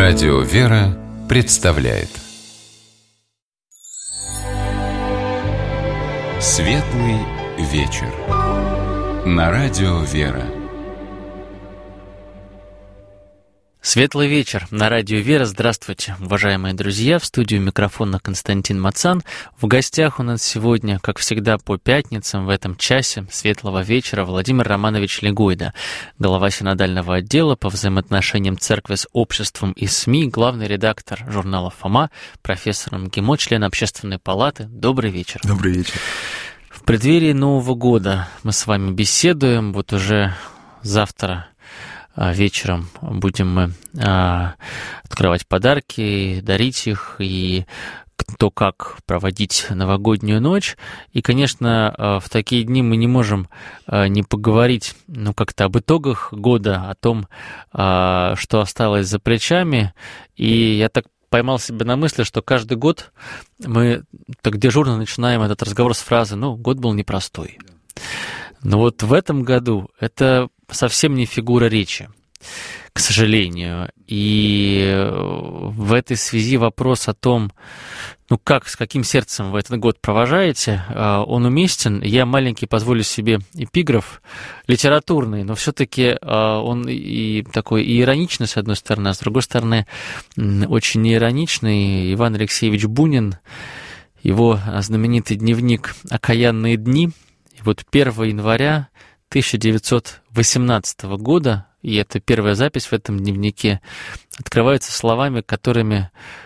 Радио «Вера» представляет Светлый вечер на Радио «Вера». Светлый вечер на Радио «Вера». Здравствуйте, уважаемые друзья. В студию микрофона Константин Мацан. В гостях у нас сегодня, как всегда, по пятницам в этом часе светлого вечера Владимир Романович Легойда, глава синодального отдела по взаимоотношениям церкви с обществом и СМИ, главный редактор журнала «Фома», профессор МГИМО, член Общественной палаты. Добрый вечер. Добрый вечер. В преддверии Нового года мы с вами беседуем. Вот уже завтра вечером будем мы открывать подарки, дарить их, и кто как проводить новогоднюю ночь. И, конечно, в такие дни мы не можем не поговорить, как-то об итогах года, о том, что осталось за плечами. И я так поймал себя на мысли, что каждый год мы так дежурно начинаем этот разговор с фразы «год был непростой». Но вот в этом году это совсем не фигура речи, к сожалению. И в этой связи вопрос о том, с каким сердцем вы этот год провожаете, он уместен. Я маленький позволю себе эпиграф литературный, но все-таки он и такой и ироничный, с одной стороны, а с другой стороны, очень неироничный. Иван Алексеевич Бунин, его знаменитый дневник «Окаянные дни». И вот 1 января 1918 года, и это первая запись в этом дневнике, открывается словами, которыми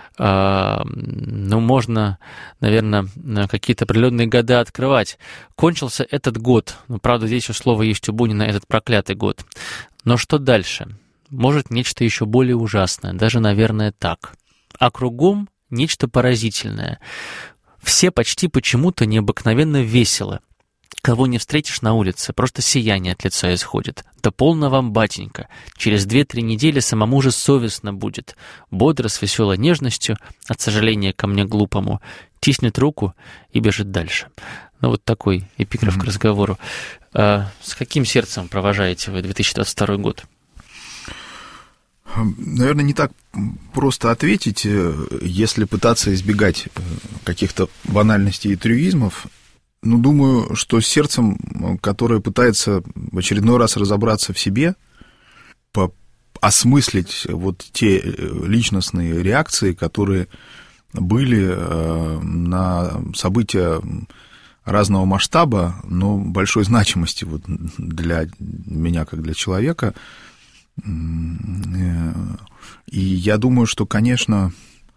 можно, наверное, какие-то определенные года открывать. Кончился этот год. Правда, здесь слово есть у Бунина, этот проклятый год. Но что дальше? Может, нечто еще более ужасное, даже, наверное, так. А кругом нечто поразительное. Все почти почему-то необыкновенно веселы. Кого не встретишь на улице, просто сияние от лица исходит. Да полно вам, батенька, через 2-3 недели самому же совестно будет. Бодро, с веселой нежностью, от сожаления ко мне глупому, тиснет руку и бежит дальше. Вот такой эпиграф к разговору. С каким сердцем провожаете вы 2022 год? Наверное, не так просто ответить, если пытаться избегать каких-то банальностей и трюизмов. Думаю, что с сердцем, которое пытается в очередной раз разобраться в себе, осмыслить вот те личностные реакции, которые были на события разного масштаба, но большой значимости вот для меня, как для человека. И я думаю, что, конечно,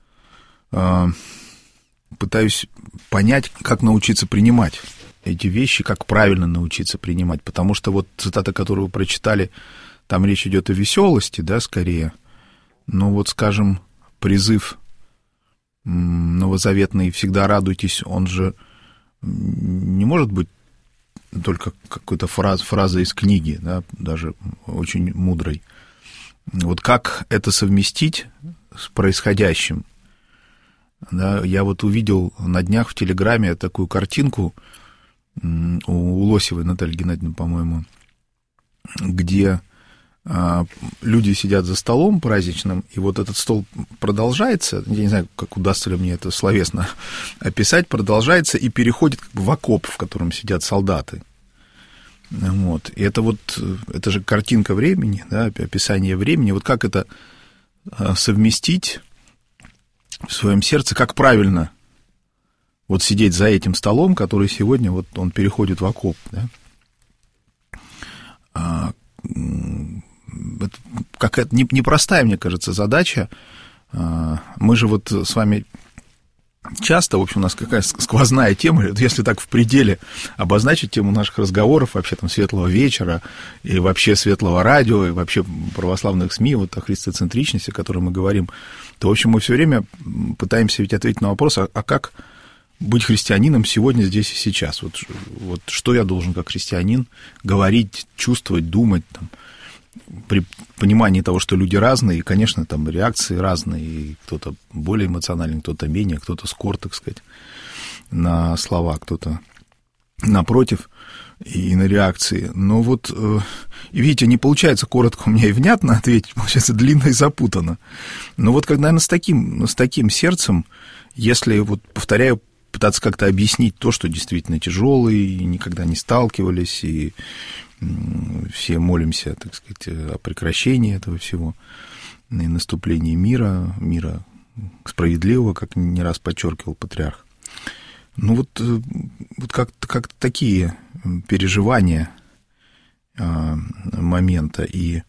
пытаюсь понять, как научиться принимать эти вещи, как правильно научиться принимать, потому что вот цитата, которую вы прочитали, там речь идет о веселости, да, скорее, но вот, скажем, призыв новозаветный «всегда радуйтесь», он же не может быть только какой-то фразой из книги, да, даже очень мудрой. Вот как это совместить с происходящим? Да, я вот увидел на днях в Телеграме такую картинку у Лосевой Натальи Геннадьевны, по-моему, где люди сидят за столом праздничным, и вот этот стол продолжается, я не знаю, как удастся ли мне это словесно описать, продолжается и переходит в окоп, в котором сидят солдаты. Вот. И это же картинка времени, да, описание времени. Вот как это совместить в своем сердце, как правильно вот сидеть за этим столом, который сегодня вот он переходит в окоп, да? Это какая-то непростая, мне кажется, задача. Мы же вот с вами часто, в общем, у нас какая сквозная тема, если так в пределе обозначить тему наших разговоров, вообще там светлого вечера, и вообще светлого радио, и вообще православных СМИ, вот о христоцентричности, о которой мы говорим, то, в общем, мы все время пытаемся ведь ответить на вопрос, а как быть христианином сегодня, здесь и сейчас? Вот что я должен как христианин говорить, чувствовать, думать, там, при понимании того, что люди разные, и, конечно, там реакции разные, и кто-то более эмоциональный, кто-то менее, кто-то скор, так сказать, на слова, кто-то напротив, и на реакции. Но вот, видите, не получается коротко у меня и внятно ответить, получается длинно и запутанно. Но вот, когда, наверное, с таким сердцем, если, вот, повторяю, пытаться как-то объяснить то, что действительно тяжело, и никогда не сталкивались, и все молимся, так сказать, о прекращении этого всего, и наступлении мира справедливого, как не раз подчеркивал патриарх. Ну вот как-то такие переживания момента и...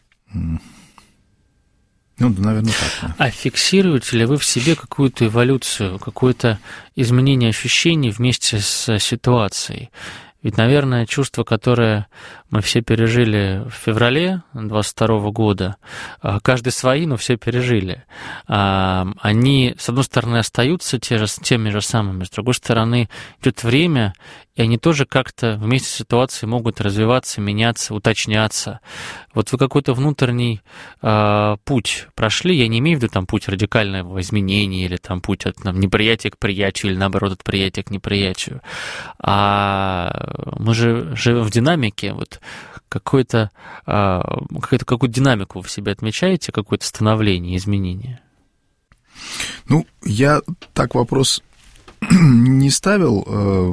Ну, наверное, так. А фиксируете ли вы в себе какую-то эволюцию, какое-то изменение ощущений вместе с ситуацией? Ведь, наверное, чувства, которые мы все пережили в феврале 22 года, каждый свои, но все пережили, они, с одной стороны, остаются теми же самыми, с другой стороны, идет время, и они тоже как-то вместе с ситуацией могут развиваться, меняться, уточняться. Вот вы какой-то внутренний путь прошли, я не имею в виду там путь радикального изменения или там путь от неприятия к приятию или, наоборот, от приятия к неприятию, а мы же живем в динамике, вот какую-то динамику вы в себе отмечаете, какое-то становление, изменение? Ну, я так вопрос не ставил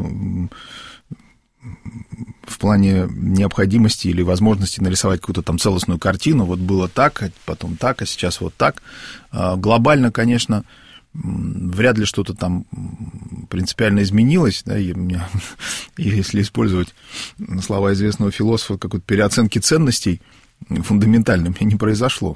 в плане необходимости или возможности нарисовать какую-то там целостную картину. Вот было так, потом так, а сейчас вот так. Глобально, конечно, вряд ли что-то там принципиально изменилось, да, и если использовать слова известного философа, какой-то переоценки ценностей фундаментально у меня не произошло.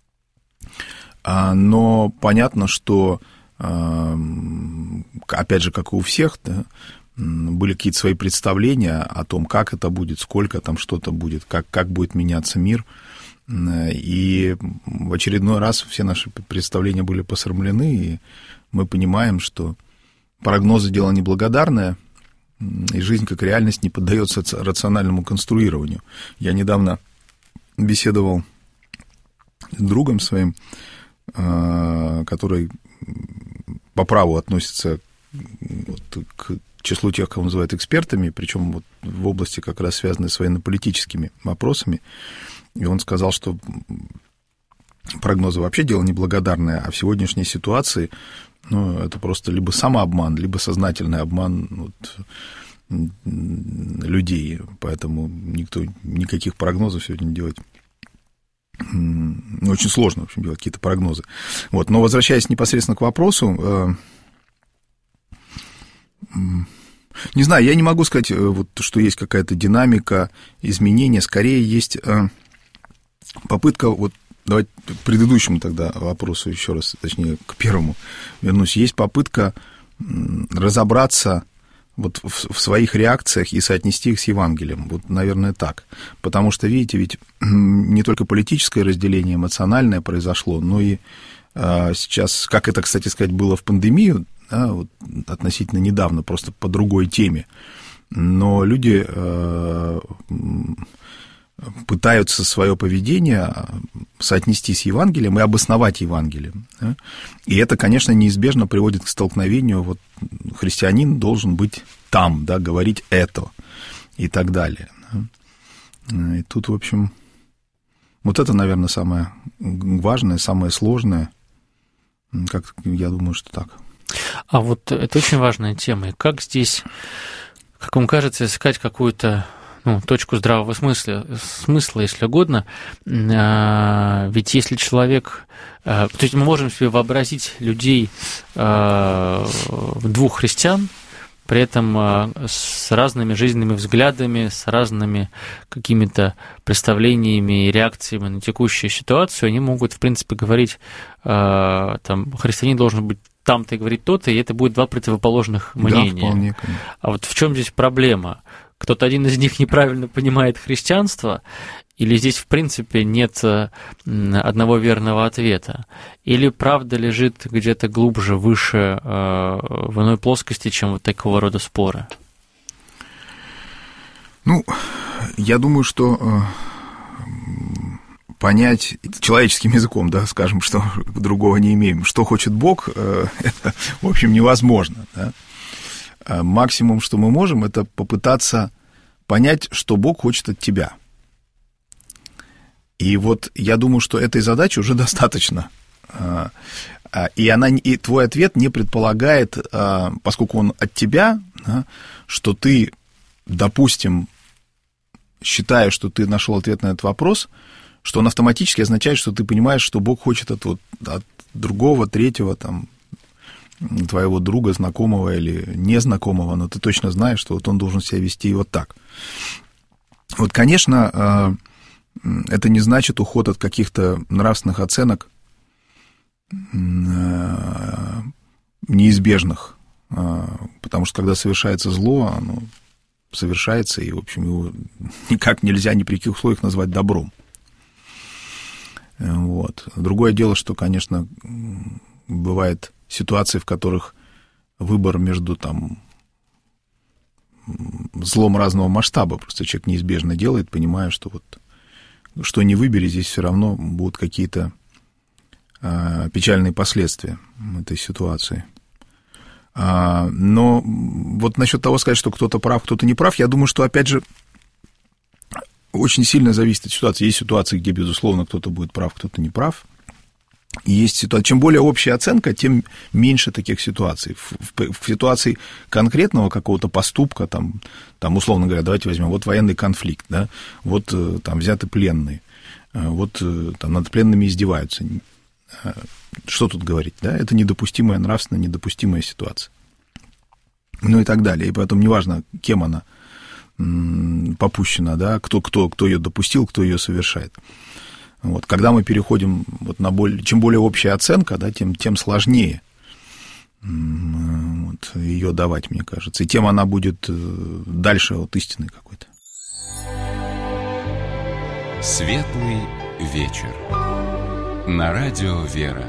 Но понятно, что, опять же, как и у всех, да, были какие-то свои представления о том, как это будет, сколько там что-то будет, как будет меняться мир. И в очередной раз все наши представления были посрамлены, и мы понимаем, что прогнозы — дело неблагодарное, и жизнь как реальность не поддается рациональному конструированию. Я недавно беседовал с другом своим, который по праву относится к числу тех, кого называют экспертами, причем вот в области, как раз связанной с военно-политическими вопросами. И он сказал, что прогнозы вообще дело неблагодарное, а в сегодняшней ситуации, ну, это просто либо самообман, либо сознательный обман людей. Поэтому никаких прогнозов сегодня делать очень сложно, в общем, делать какие-то прогнозы. Вот. Но возвращаясь непосредственно к вопросу, не знаю, я не могу сказать, вот, что есть какая-то динамика, изменения. Скорее есть попытка, вот давайте к предыдущему тогда вопросу еще раз, точнее, к первому вернусь. Есть попытка разобраться вот в своих реакциях и соотнести их с Евангелием. Вот, наверное, так. Потому что, видите, ведь не только политическое разделение эмоциональное произошло, но и сейчас, как это, кстати сказать, было в пандемию, да, вот, относительно недавно, просто по другой теме, но люди пытаются свое поведение соотнести с Евангелием и обосновать Евангелием. Да? И это, конечно, неизбежно приводит к столкновению. Вот христианин должен быть там, да, говорить это и так далее. Да? И тут, в общем, вот это, наверное, самое важное, самое сложное. Как я думаю, что так. А вот это очень важная тема. И как здесь, как вам кажется, искать какую-то точку здравого смысла, если угодно, ведь если человек... То есть мы можем себе вообразить людей, двух христиан, при этом с разными жизненными взглядами, с разными какими-то представлениями и реакциями на текущую ситуацию, они могут, в принципе, говорить, там, христианин должен быть там-то и говорить то-то, и это будет два противоположных мнения. Да, вполне, конечно. А вот в чем здесь проблема? Кто-то один из них неправильно понимает христианство, или здесь, в принципе, нет одного верного ответа? Или правда лежит где-то глубже, выше, в иной плоскости, чем вот такого рода споры? Ну, я думаю, что понять человеческим языком, да, скажем, что другого не имеем, что хочет Бог, это, в общем, невозможно, да? максимум, что мы можем, это попытаться понять, что Бог хочет от тебя. И вот я думаю, что этой задачи уже достаточно. И твой ответ не предполагает, поскольку он от тебя, что ты, допустим, считаешь, что ты нашел ответ на этот вопрос, что он автоматически означает, что ты понимаешь, что Бог хочет от другого, третьего, там, твоего друга, знакомого или незнакомого, но ты точно знаешь, что вот он должен себя вести вот так. Вот, конечно, это не значит уход от каких-то нравственных оценок неизбежных, потому что когда совершается зло, оно совершается, и, в общем, его никак нельзя ни при каких условиях назвать добром. Вот. Другое дело, что, конечно, бывают ситуации, в которых выбор между там злом разного масштаба просто человек неизбежно делает, понимая, что вот что не выбери, здесь все равно будут какие-то печальные последствия этой ситуации. Но вот насчет того сказать, что кто-то прав, кто-то не прав, я думаю, что, опять же, очень сильно зависит от ситуации. Есть ситуации, где, безусловно, кто-то будет прав, кто-то не прав. И есть ситуация, чем более общая оценка, тем меньше таких ситуаций. В ситуации конкретного какого-то поступка, там, условно говоря, давайте возьмем, вот военный конфликт, да, вот там взяты пленные, вот там над пленными издеваются. Что тут говорить, да? Это недопустимая, нравственно недопустимая ситуация. Ну и так далее. И поэтому неважно, кем она попущена, да, кто ее допустил, кто ее совершает. Вот. Когда мы переходим вот чем более общая оценка, да, тем сложнее вот, ее давать, мне кажется. И тем она будет дальше от истины какой-то. Светлый вечер. На радио «Вера».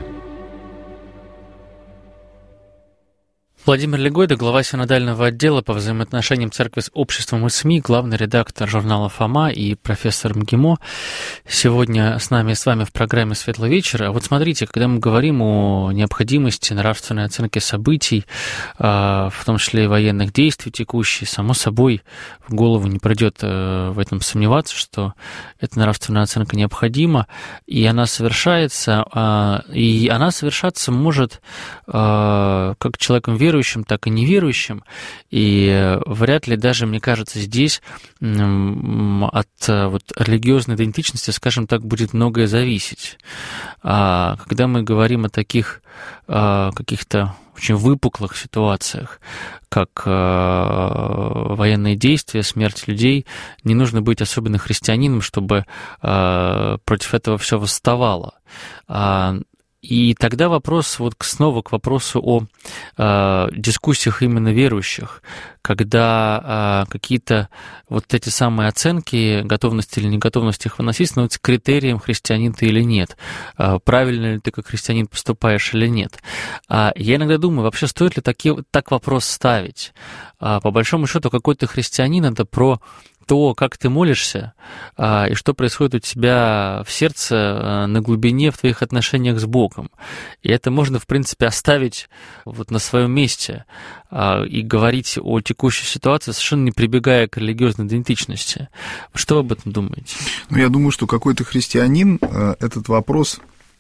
Владимир Легойда, глава синодального отдела по взаимоотношениям церкви с обществом и СМИ, главный редактор журнала «Фома» и профессор МГИМО. Сегодня с вами в программе «Светлый вечер». А вот смотрите, когда мы говорим о необходимости нравственной оценки событий, в том числе и военных действий текущих, само собой в голову не придет в этом сомневаться, что эта нравственная оценка необходима, и она совершается, и она совершаться может как человеком верующим, так и неверующим, и вряд ли даже, мне кажется, здесь от вот религиозной идентичности, скажем так, будет многое зависеть. Когда мы говорим о таких каких-то очень выпуклых ситуациях, как военные действия, смерть людей, не нужно быть особенно христианином, чтобы против этого все восставало. И тогда вопрос, вот снова к вопросу о дискуссиях именно верующих, когда какие-то вот эти самые оценки, готовности или неготовности их выносить, становятся критерием, христианин ты или нет, правильно ли ты как христианин поступаешь или нет. Я иногда думаю, вообще стоит ли так вопрос ставить? По большому счету, какой ты христианин, это про то, как ты молишься, и что происходит у тебя в сердце на глубине в твоих отношениях с Богом. И это можно, в принципе, оставить вот на своем месте и говорить о текущей ситуации, совершенно не прибегая к религиозной идентичности. Что вы об этом думаете? Ну, я думаю, что какой ты христианин, этот вопрос,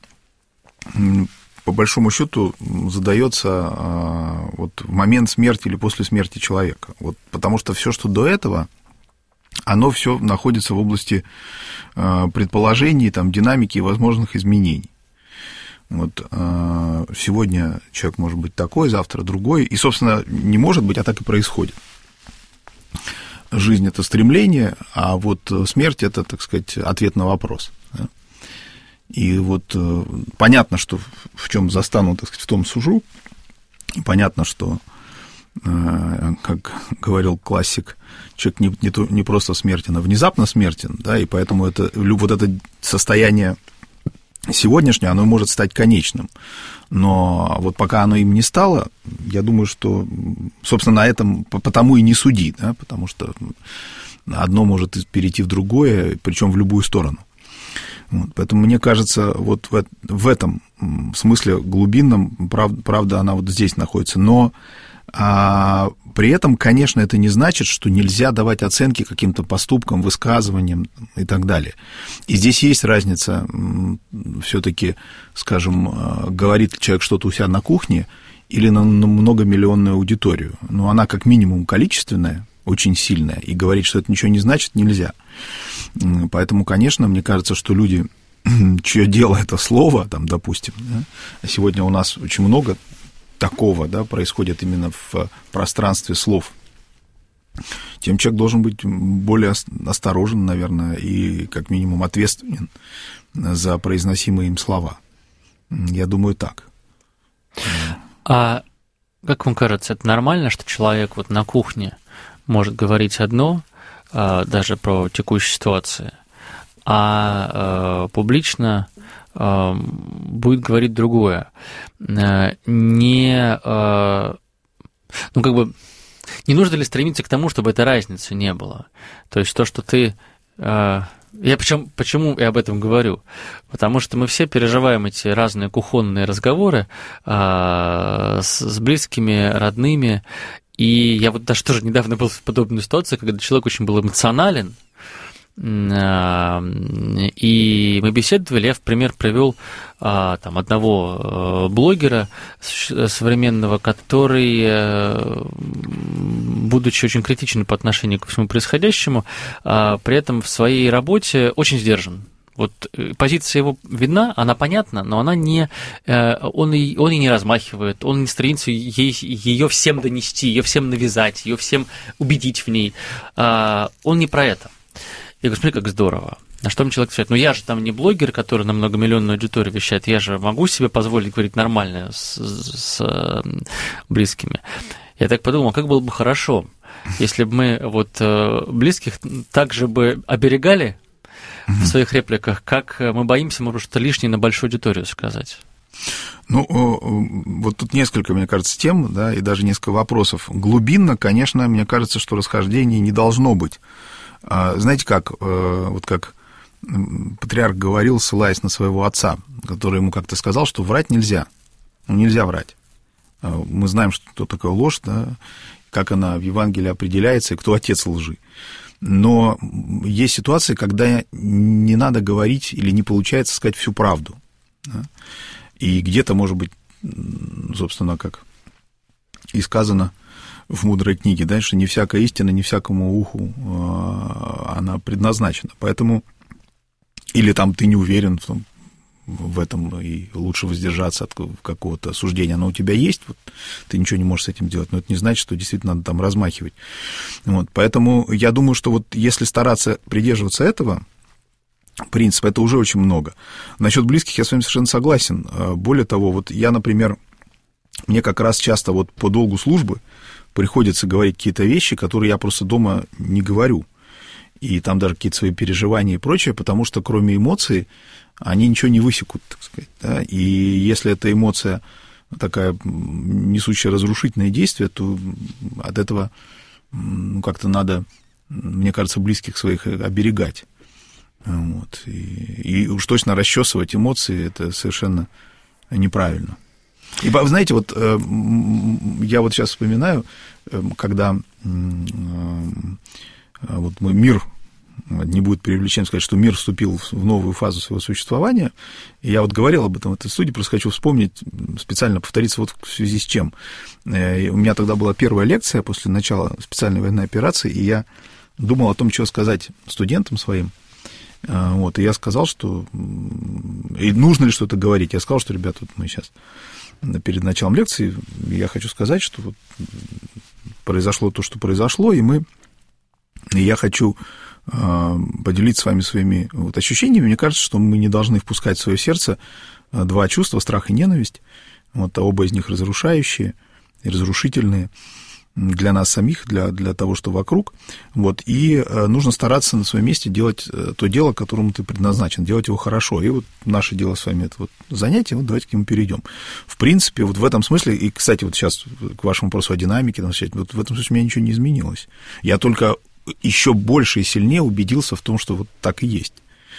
по большому счету, задается вот в момент смерти или после смерти человека. Вот, потому что все, что до этого, оно все находится в области предположений, там, динамики и возможных изменений. Вот, сегодня человек может быть такой, завтра другой, и, собственно, не может быть, а так и происходит. Жизнь – это стремление, а вот смерть – это, так сказать, ответ на вопрос. Да? И вот понятно, что в чем застану, так сказать, в том сужу, и понятно, что, как говорил классик, человек не просто смертен, а внезапно смертен, да, и поэтому вот это состояние сегодняшнее, оно может стать конечным. Но вот пока оно им не стало, я думаю, что, собственно, на этом потому и не суди, да, потому что одно может перейти в другое, причем в любую сторону. Вот, поэтому, мне кажется, вот в этом смысле глубинном, правда, она вот здесь находится. Но при этом, конечно, это не значит, что нельзя давать оценки каким-то поступкам, высказываниям и так далее. И здесь есть разница, все-таки, скажем, говорит человек что-то у себя на кухне или на многомиллионную аудиторию. Но она как минимум количественная, очень сильная, и говорить, что это ничего не значит, нельзя. Поэтому, конечно, мне кажется, что люди, чье дело это слово, там, допустим, да, а сегодня у нас очень много такого, да, происходит именно в пространстве слов, тем человек должен быть более осторожен, наверное, и как минимум ответственен за произносимые им слова. Я думаю, так. А как вам кажется, это нормально, что человек вот на кухне может говорить одно, даже про текущую ситуацию, а публично будет говорить другое? Не нужно ли стремиться к тому, чтобы этой разницы не было? То есть то, что ты... Почему я об этом говорю? Потому что мы все переживаем эти разные кухонные разговоры с близкими, родными. И я вот даже тоже недавно был в подобной ситуации, когда человек очень был эмоционален, и мы беседовали, я в пример привел там одного блогера современного, который, будучи очень критичен по отношению ко всему происходящему, при этом в своей работе очень сдержан. Вот позиция его видна, она понятна, но она не, он и не размахивает, он не стремится ее всем донести, ее всем навязать, ее всем убедить в ней. Он не про это. Я говорю, смотри, как здорово. На что мне человек отвечает, я же там не блогер, который на многомиллионную аудиторию вещает, я же могу себе позволить говорить нормально с близкими. Я так подумал, как было бы хорошо, если бы мы вот близких также бы оберегали в своих репликах, как мы боимся, может, что лишнее на большую аудиторию сказать. Вот тут несколько, мне кажется, тем, да, и даже несколько вопросов. Глубинно, конечно, мне кажется, что расхождений не должно быть. Знаете как, вот как патриарх говорил, ссылаясь на своего отца, который ему как-то сказал, что врать нельзя, нельзя врать. Мы знаем, что такое ложь, да, как она в Евангелии определяется, и кто отец лжи. Но есть ситуации, когда не надо говорить или не получается сказать всю правду. Да? И где-то, может быть, собственно, как и сказано в мудрой книге, да, что не всякая истина, не всякому уху она предназначена. Поэтому или там ты не уверен в этом, и лучше воздержаться от какого-то суждения. Оно у тебя есть, вот, ты ничего не можешь с этим делать, но это не значит, что действительно надо там размахивать. Вот, поэтому я думаю, что вот если стараться придерживаться этого принципа, это уже очень много. Насчет близких я с вами совершенно согласен. Более того, вот я, например, мне как раз часто вот по долгу службы приходится говорить какие-то вещи, которые я просто дома не говорю. И там даже какие-то свои переживания и прочее, потому что кроме эмоций они ничего не высекут, так сказать. Да? И если эта эмоция такая несущая разрушительное действие, то от этого как-то надо, мне кажется, близких своих оберегать. Вот. И уж точно расчесывать эмоции, это совершенно неправильно. И, знаете, вот я вот сейчас вспоминаю, когда вот мир, не будет преувеличением сказать, что мир вступил в новую фазу своего существования, и я вот говорил об этом в этой студии, просто хочу вспомнить, специально повториться вот в связи с чем. У меня тогда была первая лекция после начала специальной военной операции, и я думал о том, что сказать студентам своим. Вот, и я сказал, что... И нужно ли что-то говорить? Я сказал, что, ребята, вот мы сейчас перед началом лекции, я хочу сказать, что вот произошло то, что произошло, и я хочу поделиться с вами своими вот ощущениями. Мне кажется, что мы не должны впускать в свое сердце два чувства, страх и ненависть. Вот, оба из них разрушающие и разрушительные для нас самих, для того, что вокруг. Вот, и нужно стараться на своем месте делать то дело, к которому ты предназначен, делать его хорошо. И вот наше дело с вами это вот занятие, вот давайте к нему перейдем. В принципе, вот в этом смысле, и, кстати, вот сейчас к вашему вопросу о динамике, вот в этом смысле у меня ничего не изменилось. Я только еще больше и сильнее убедился в том, что вот так и есть.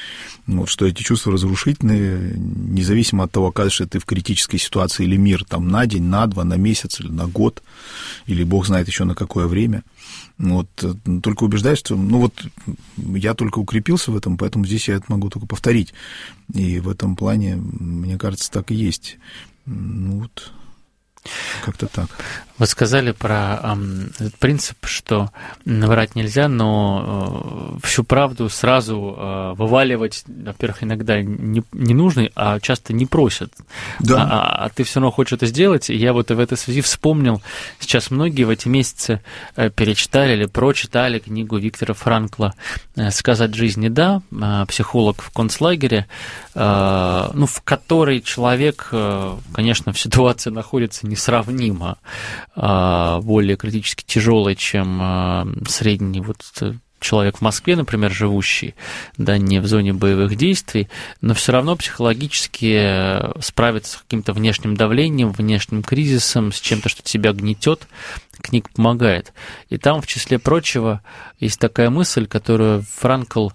Вот, что эти чувства разрушительные, независимо от того, окажешься ты в критической ситуации или мир там на день, на два, на месяц или на год, или бог знает еще на какое время. Вот, только убеждаюсь, что, ну вот, я только укрепился в этом, поэтому здесь я это могу только повторить. И в этом плане, мне кажется, так и есть. Ну вот, как-то так. Вы сказали про этот принцип, что врать нельзя, но всю правду сразу вываливать, во-первых, иногда не нужно, а часто не просят. Да. А ты все равно хочешь это сделать. И я вот в этой связи вспомнил, сейчас многие в эти месяцы перечитали или прочитали книгу Виктора Франкла «Сказать жизни да», психолог в концлагере, ну, в которой человек, конечно, в ситуации находится несравнимо более критически тяжелый, чем средний вот человек в Москве, например, живущий, да, не в зоне боевых действий, но все равно психологически справиться с каким-то внешним давлением, внешним кризисом, с чем-то, что тебя гнетет, книга помогает. И там, в числе прочего, есть такая мысль, которую Франкл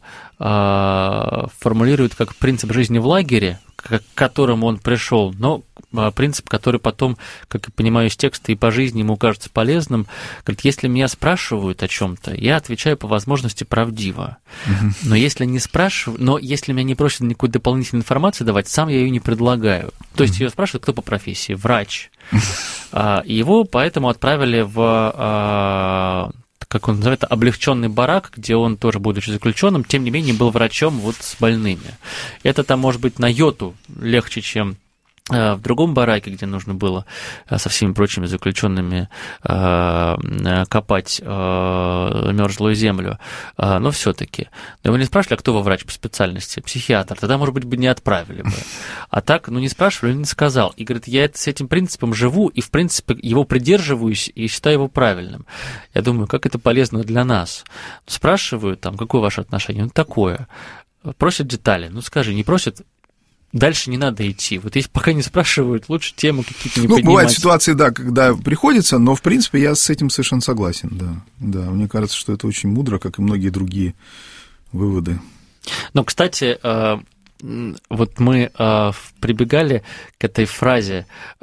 формулирует как принцип жизни в лагере, к которому он пришел, но принцип, который потом, как я понимаю из текста, и по жизни ему кажется полезным. Говорит, если меня спрашивают о чем-то, я отвечаю по возможности правдиво. Но если не спрашивают, но если меня не просят никакой дополнительной информации давать, сам я ее не предлагаю. То есть ее спрашивают, кто по профессии? Врач. И его поэтому отправили в, как он называет, облегченный барак, где он тоже, будучи заключенным, тем не менее был врачом вот с больными. Это там может быть на йоту легче, чем в другом бараке, где нужно было со всеми прочими заключенными копать мерзлую землю, но все-таки. Но его не спрашивали, а кто вы врач по специальности? Психиатр. Тогда, может быть, бы не отправили бы. А так, ну, не спрашивали, он не сказал. И говорит, я с этим принципом живу, и, в принципе, его придерживаюсь и считаю его правильным. Я думаю, как это полезно для нас. Спрашивают, там, какое ваше отношение? Ну, такое. Просят детали. Ну, скажи, не просят? Дальше не надо идти. Вот если пока не спрашивают, лучше темы какие-то не поднимать. Бывают ситуации, да, когда приходится, но, в принципе, я с этим совершенно согласен, да. Да, мне кажется, что это очень мудро, как и многие другие выводы. Но, кстати, вот мы прибегали к этой фразе,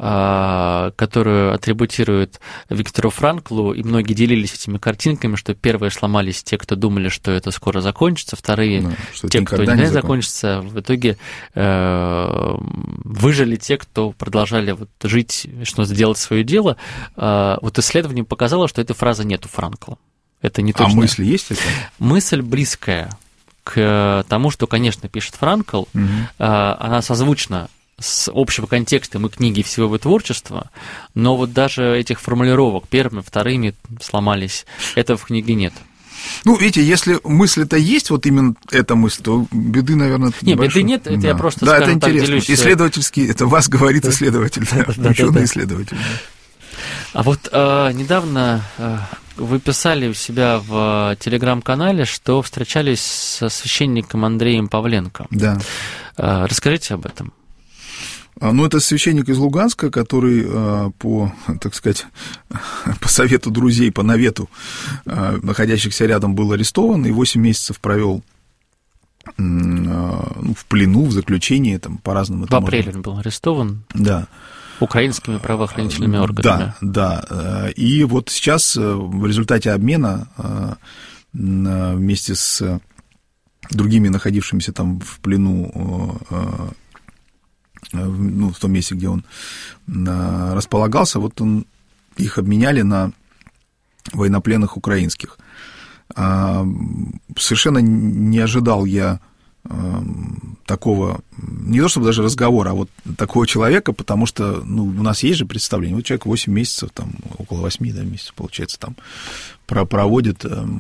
которую атрибутируют Виктору Франклу, и многие делились этими картинками, что первые сломались те, кто думали, что это скоро закончится, вторые те, кто никогда не закончится. В итоге выжили те, кто продолжали вот жить, что делать свое дело. Вот исследование показало, что этой фразы нет у Франкла. Это не точно. А мысль есть это? Мысль близкая к тому, что, конечно, пишет Франкл, она созвучна с общего контекста и книги всего его творчества, но вот даже этих формулировок первыми, вторыми сломались, этого в книге нет. Ну, видите, если мысль-то есть, вот именно эта мысль, то беды, наверное, нет, беды нет, это я просто, да, скажем это так, интересно. делюсь... Исследовательский, это вас говорит исследователь, ученый-исследователь. А вот недавно вы писали у себя в телеграм-канале, что встречались со священником Андреем Павленко. Да. Расскажите об этом. Ну, это священник из Луганска, который по, так сказать, по совету друзей, по навету находящихся рядом, был арестован и 8 месяцев провел в плену, в заключении, там, по-разному. В апреле он был арестован. Да. Украинскими правоохранительными органами. Да. И вот сейчас в результате обмена вместе с другими находившимися там в плену, ну, в том месте, где он располагался, вот их обменяли на военнопленных украинских. Совершенно не ожидал я такого, не то чтобы даже разговора, а вот такого человека, потому что, ну, у нас есть же представление, вот человек 8 месяцев, там, около 8 месяцев, получается, там, проводит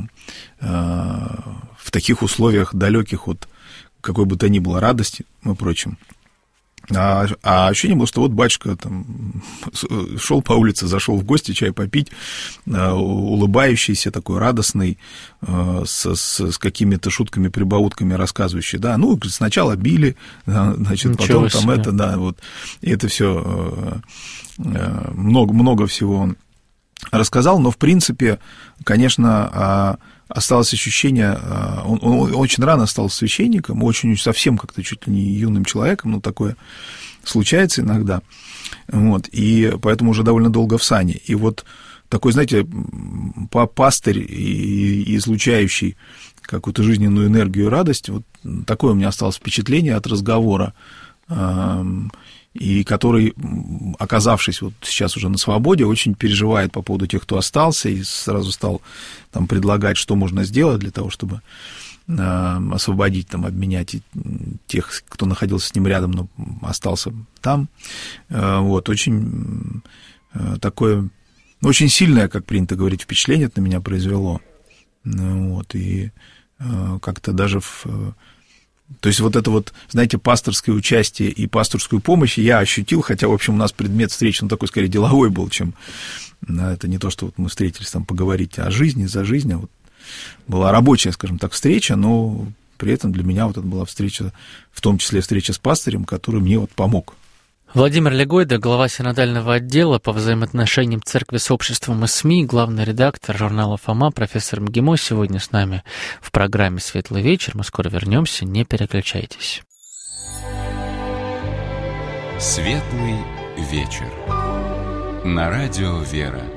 в таких условиях, далеких от какой бы то ни было радости и прочим. А ощущение было, что вот батюшка там шел по улице, зашел в гости чай попить, улыбающийся, такой радостный, с какими-то шутками, прибаутками рассказывающий, да, ну, сначала били, значит, потом там это, да, вот, и это все, много всего он рассказал, но, в принципе, конечно, осталось ощущение, он очень рано стал священником, очень совсем как-то чуть ли не юным человеком, но такое случается иногда, вот, и поэтому уже довольно долго в сане. И вот такой, знаете, пастырь и излучающий какую-то жизненную энергию и радость, вот такое у меня осталось впечатление от разговора, и который, оказавшись вот сейчас уже на свободе, очень переживает по поводу тех, кто остался, и сразу стал там предлагать, что можно сделать для того, чтобы освободить, там, обменять тех, кто находился с ним рядом, но остался там. Вот, очень такое, очень сильное, как принято говорить, впечатление это на меня произвело. Вот, и как-то даже то есть вот это вот, знаете, пасторское участие и пасторскую помощь я ощутил, хотя, в общем, у нас предмет встречи, он такой, скорее, деловой был, чем это не то, что вот мы встретились там поговорить о жизни, за жизнь, а вот была рабочая, скажем так, встреча, но при этом для меня вот это была встреча, в том числе встреча с пастырем, который мне вот помог. Владимир Легойда, глава синодального отдела по взаимоотношениям церкви с обществом и СМИ, главный редактор журнала «Фома», профессор МГИМО, сегодня с нами в программе «Светлый вечер». Мы скоро вернемся, не переключайтесь. Светлый вечер. На радио «Вера».